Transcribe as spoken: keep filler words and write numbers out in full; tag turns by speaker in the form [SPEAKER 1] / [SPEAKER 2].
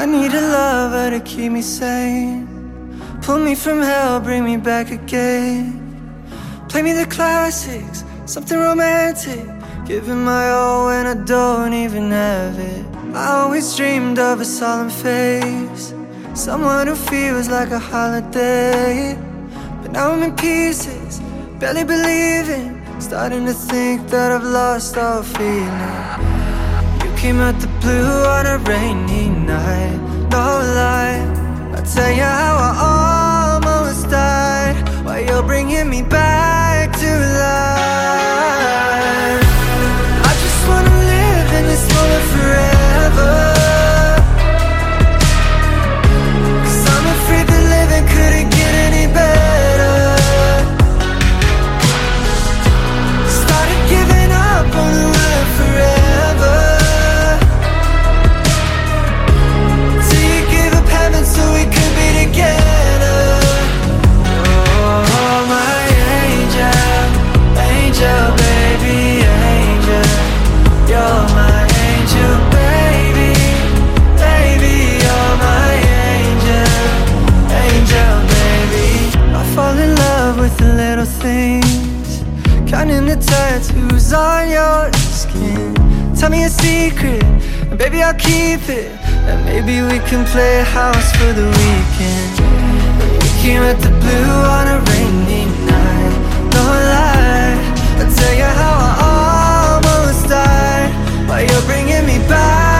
[SPEAKER 1] I need a lover to keep me sane, pull me from hell, bring me back again. Play me the classics, something romantic, giving my all when I don't even have it. I always dreamed of a solemn face, someone who feels like a holiday. But now I'm in pieces, barely believing, starting to think that I've lost all feeling. You came out the blue on a rainy night, no lie, I'll tell you how I almost died, while you're bringing me back to life. I just wanna live in this moment forever, 'cause I'm afraid that living couldn't get any better. Started giving up on the word forever, till you gave up heaven so we could be together. Oh, my angel, angel, baby, angel. You're my angel, baby, baby, you're my angel, angel, baby. I fall in love with the little things, counting the tattoos on your skin. Tell me a secret, and baby I'll keep it, and maybe we can play house for the weekend. You came at the blue on a rainy night, no lie, I'll tell you how I almost died, while you're bringing me back